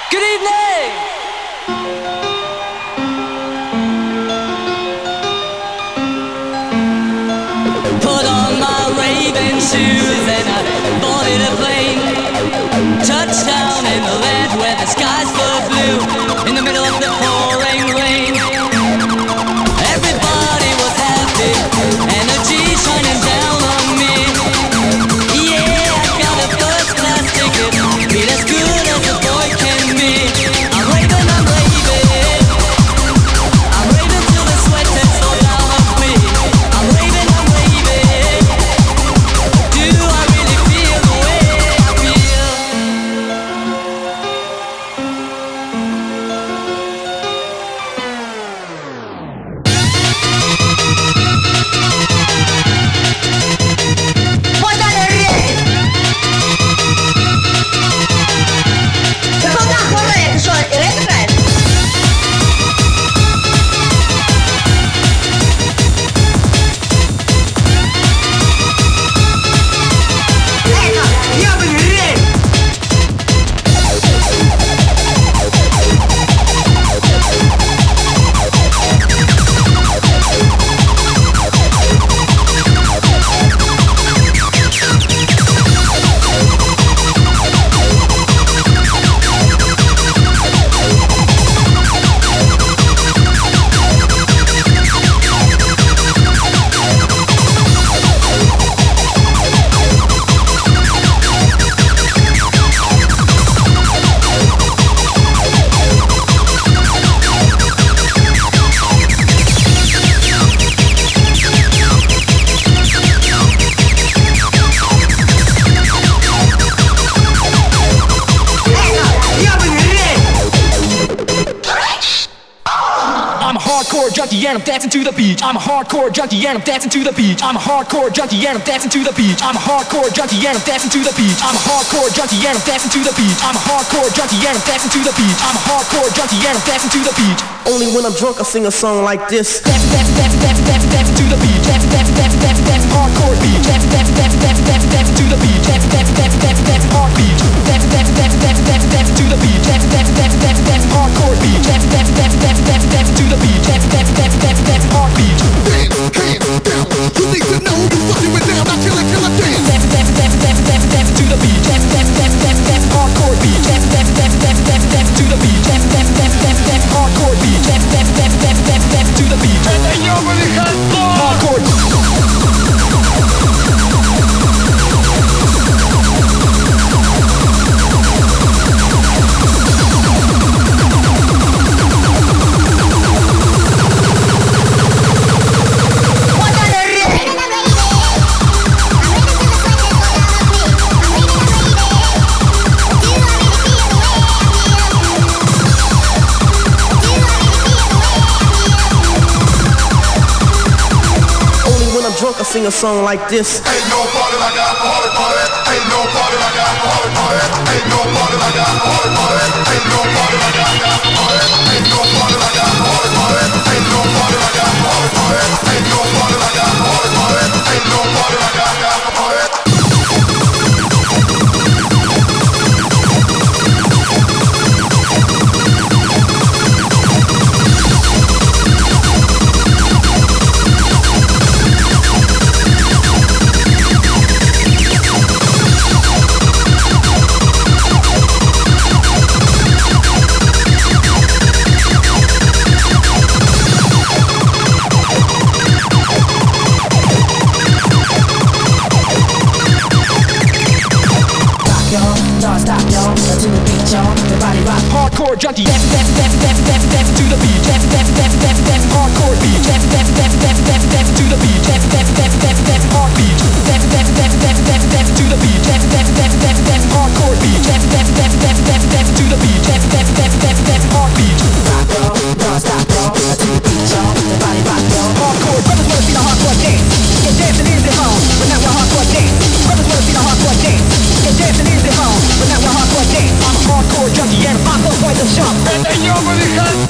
Good evening! Put on my raving shoes and I boarded a plane. Touchdown in the land where the skies were blue. In the middle of the pouring rain. Everybody was happy, energy shining down on me. Yeah, I got a first class ticket, feel as good as a boy can be. I'm raving, I'm raving. I'm raving till the sweat has all down on me. I'm raving, I'm raving. Do I really feel the way I feel? Puoi dare il re! Secondo il re, che sono il re che prende. No, io per il re! I'm a hardcore junkie and I'm dancing to the beach. I'm a hardcore junkie and I'm dancing to the beach. I'm a hardcore junkie and I'm dancing to the beach. I'm a hardcore junkie and I'm dancing to the beach. I'm a hardcore junkie and I'm dancing to the beach. I'm a hardcore junkie and I'm dancing to the beach. I'm a hardcore junkie and I'm dancing to the beach. Only when I'm drunk I sing a song like this. Dance, dance, dance, dance, dance, dance to the beach. Dance, dance, dance, dance, dance, hardcore beach. Dance, dance, dance, dance, dance, dance to the beach. Dance, dance, dance, dance, dance, hard beach. Dance, dance, dance, dance, dance, dance to the beach. Dance, dance, dance, dance, dance, hardcore beach. Dance, dance, dance, dance, dance, dance to the beach. Dance, dance, dance, dance, dance, hard beach. You need to know you fucking with them. I feel like I'm dance. Dance, dance, dance, dance, dance, dance to the beach. Dance, dance, dance, dance, dance, hardcore beach. Dance, dance, dance, dance, dance, dance to the beach. Dance, dance, dance, dance, dance, hardcore beach. Dance, dance, dance, dance, dance, dance to the beach. And then you're really hardcore. Puoi dare il re! Only when I'm drunk I sing a song like this. Ain't no party like alcoholic party. Ain't no party like alcoholic party. Ain't no party like alcoholic party. Ain't no party like alcoholic party. Ain't no party like alcoholic party. Ain't no party like alcoholic party. Ain't no party like alcoholic party. Ain't no party like alcoholic party. Hardcore junkie. Dance, dance, dance, dance, dance, dance to the beach. Dance, dance, dance, dance, dance, hardcore beach. Dance, dance, dance, dance, dance, dance to the beach. Dance, dance, dance, dance, dance, hard beach. Dance, dance, dance, dance, dance, dance to the beach. Dance, dance, dance, dance, dance, hardcore beach. Dance, dance, dance, dance, dance, dance to the beach. Dance, dance, dance, dance, dance, hard beach. Rock yo, don't stop yo, to the beach yo, the body rock yo. Hardcore, brothers wanna see the hardcore dance. Get dancing is at home, but not with hardcore dance. Brothers wanna see the hardcore dance. Get dancing is at home, but not with hardcore dance. I'm a hardcore junkie and I'm quite the jump. And then you're really hurt.